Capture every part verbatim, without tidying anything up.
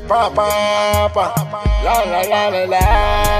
Pa pa pa, la la la la la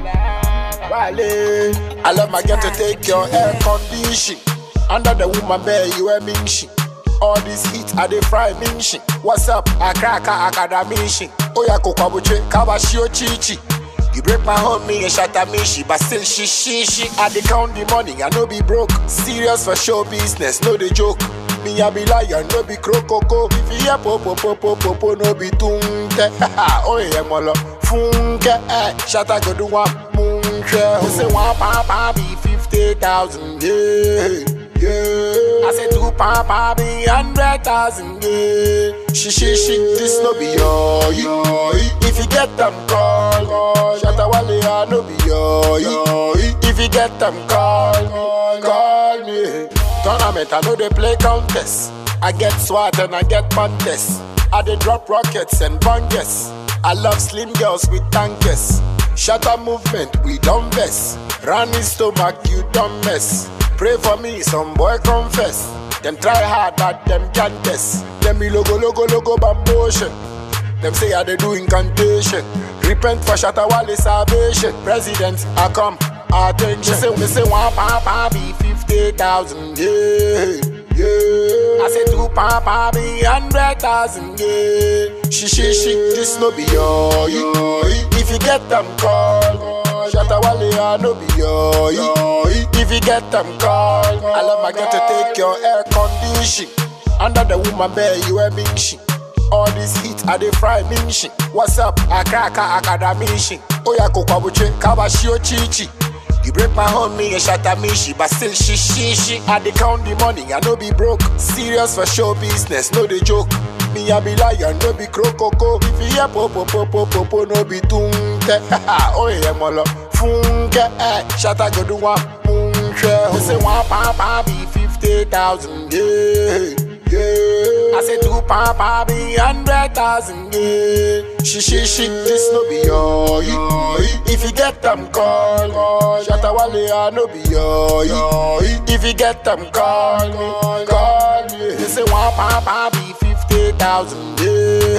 la. Wale, I love my girl to take your air condition. Under the woman bed, you a minshi. All this heat, I dey fry minshi. What's up? I crack a academici. Oya kokwabuche, kabashio chichi. You break my home, me and shatter me, she, but still she, she, she. I dey count the money, I no be broke. Serious for show business, no dey joke. Me I be lion, no be crocoko. If you hear popo popo popo, no be tunke. Oh yeah, molo funke. Eh, shatter go do one munche. Who say one papa be fifty thousand? Yeah, yeah. I say two papa be hundred thousand. Yeah. She, she, she. This no be yo, yo. If you get them call, call. Shatter wale I no be yo, yo. If you get them call, call, call me. Tournament, I know they play contest. I get swat and I get contest. I dey drop rockets and bunges. I love slim girls with tankers. Shatter movement, we don't mess. Run his stomach, you don't mess. Pray for me, some boy confess. Them try hard, but them can't test. Them be logo, logo, logo, bambotion. Them say I dey do incantation. Repent for Shatter Wale salvation. President, I come. Attention, say me say one papa be fifty thousand, yeah, yeah. I say two papa be hundred thousand, yeah. She, she, she, this no be yo, yo. If you get them call, Shatter Wale I no be yo, yo. If you get them call, I love my girl to take your air condition. Under the woman bed, you a minshi. All this heat, I dey fry minshi. What's up? I crack a academici. Oya kokwabuche, kabashio chichi. You break my home, me and shatter me, she, but still she, she, she. I dey count the money, I no be broke. Serious for show business, no dey joke. Me I be lion, no be crocoko. If you hear popo popo popo, no be tunke. Oh yeah, molo funke. Eh, shatter go do one munche. Who say one papa be fifty thousand? Yeah, yeah. I say two papa be hundred thousand. Yeah. She, she, she. This no be yo, yo. If you get them call, call. Shatter Wale I no be yo, yo. If you get them call, call me. They say one papa be fifty thousand. Yeah.